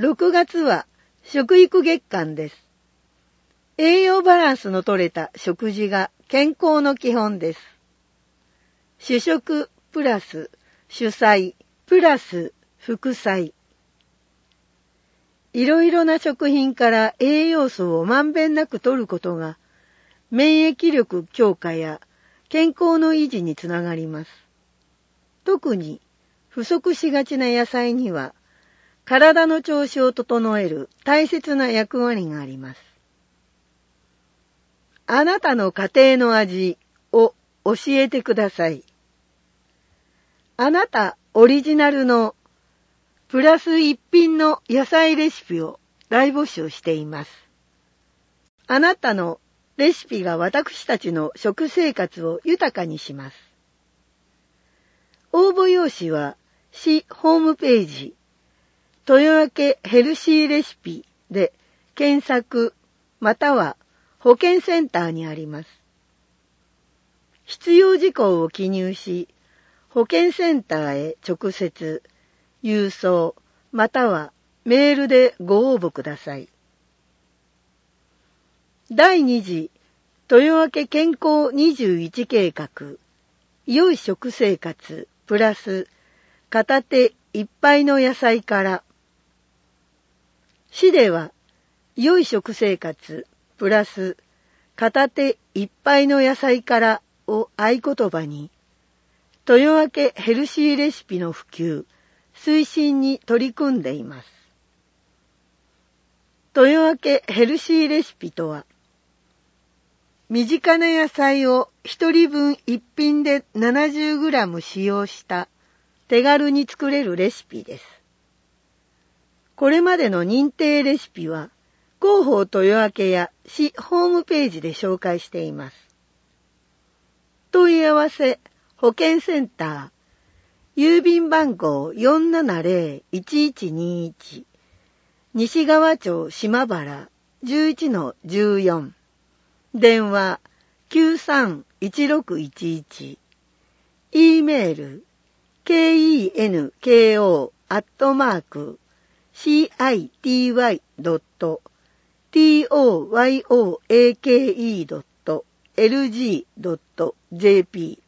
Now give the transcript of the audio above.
6月は食育月間です。栄養バランスの取れた食事が健康の基本です。主食プラス主菜プラス副菜。いろいろな食品から栄養素をまんべんなく摂ることが免疫力強化や健康の維持につながります。特に不足しがちな野菜には体の調子を整える大切な役割があります。あなたの家庭の味を教えてください。あなたオリジナルのプラス一品の野菜レシピを大募集しています。あなたのレシピが私たちの食生活を豊かにします。応募用紙は市ホームページ豊明ヘルシーレシピで検索または保健センターにあります。必要事項を記入し、保健センターへ直接、郵送またはメールでご応募ください。第2次豊明健康21計画、良い食生活プラス片手いっぱいの野菜から。市では良い食生活プラス片手いっぱいの野菜からを合言葉に豊明ヘルシーレシピの普及推進に取り組んでいます。豊明ヘルシーレシピとは、身近な野菜を1人分1品で 70g 使用した手軽に作れるレシピです。これまでの認定レシピは広報豊明や市ホームページで紹介しています。問い合わせ保健センター郵便番号 470-1121 西川町島原 11-14 電話 931611 E メール kenko@city.toyake.lg.jp